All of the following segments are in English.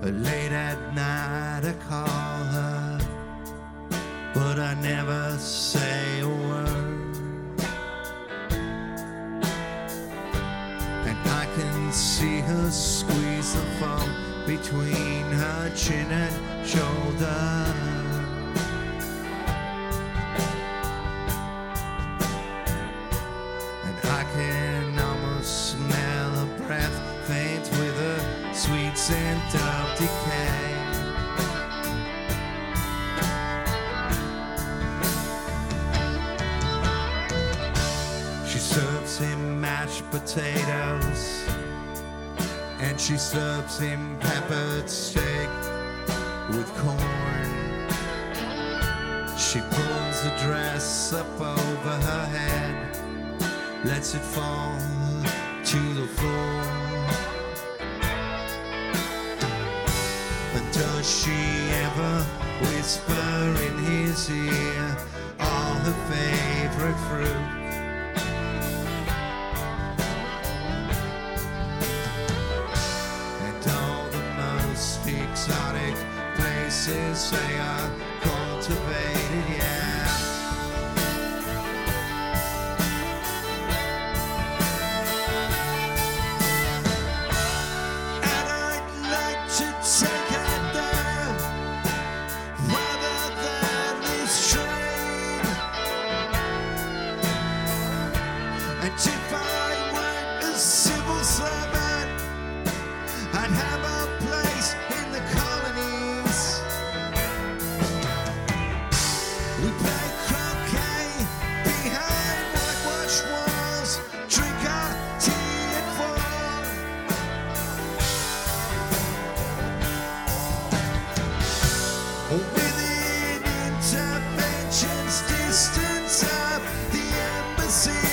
Late at night I call her, but I never say a word. And I can see her squeeze the foam between her chin and shoulder. And I can almost smell her breath, faint with a sweet scent of decay. She serves him mashed potatoes, and she serves him peppered steak with corn. She pulls the dress up over her head, lets it fall to the floor. And does she ever whisper in his ear all her favorite fruit? And all the most exotic places they are cultivated, yeah. Within intervention's distance of the embassy.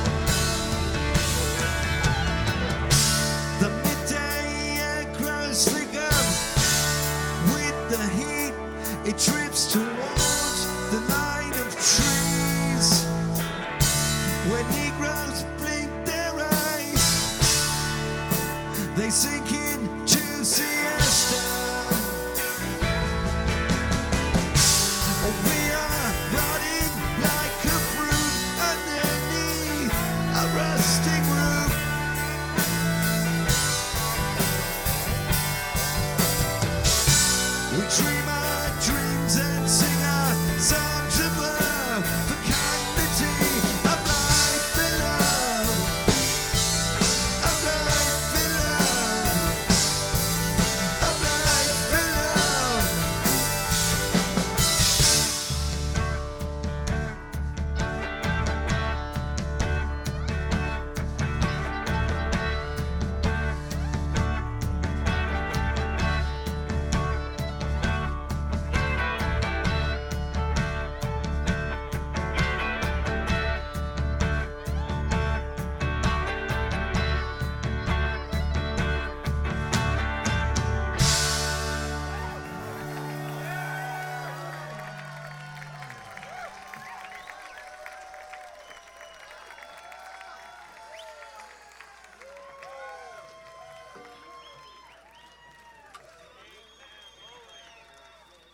The midday air grows